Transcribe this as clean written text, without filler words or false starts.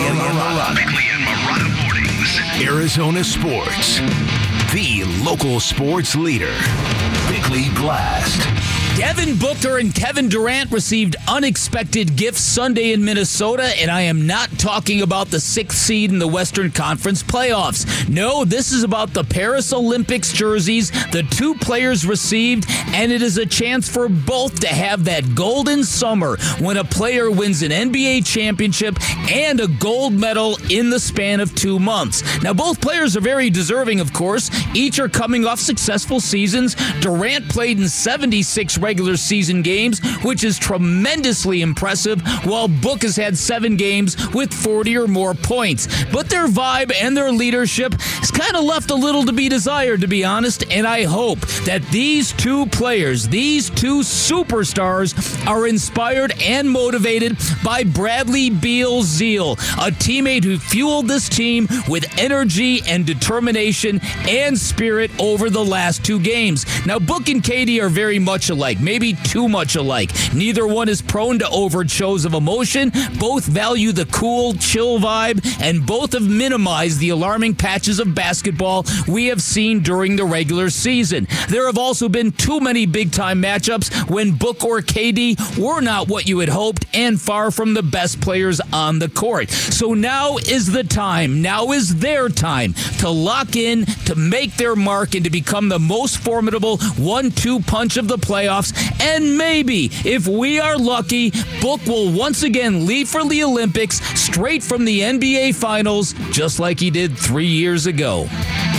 and Marotta mornings. Arizona Sports, the local sports leader. Bickley Blast. Devin Booker and Kevin Durant received unexpected gifts Sunday in Minnesota, and I am not talking about the 6th seed in the Western Conference playoffs. No, this is about the Paris Olympics jerseys the two players received, and it is a chance for both to have that golden summer when a player wins an NBA championship and a gold medal in the span of 2 months. Now, both players are very deserving, of course. Each are coming off successful seasons. Durant played in 76 regular season games, which is tremendously impressive, while Book has had 7 games with 40 or more points. But their vibe and their leadership has kind of left a little to be desired, to be honest, and I hope that these two players, these two superstars, are inspired and motivated by Bradley Beal's zeal, a teammate who fueled this team with energy and determination and spirit over the last 2 games. Now, Book and KD are very much alike, maybe too much alike. Neither one is prone to overt shows of emotion. Both value the cool, chill vibe, and both have minimized the alarming patches of basketball we have seen during the regular season. There have also been too many big-time matchups when Book or KD were not what you had hoped and far from the best players on the court. So now is the time, now is their time to lock in, to make their mark, and to become the most formidable 1-2 punch of the playoffs. And maybe, if we are lucky, Book will once again lead for the Olympics straight from the NBA Finals, just like he did 3 years ago.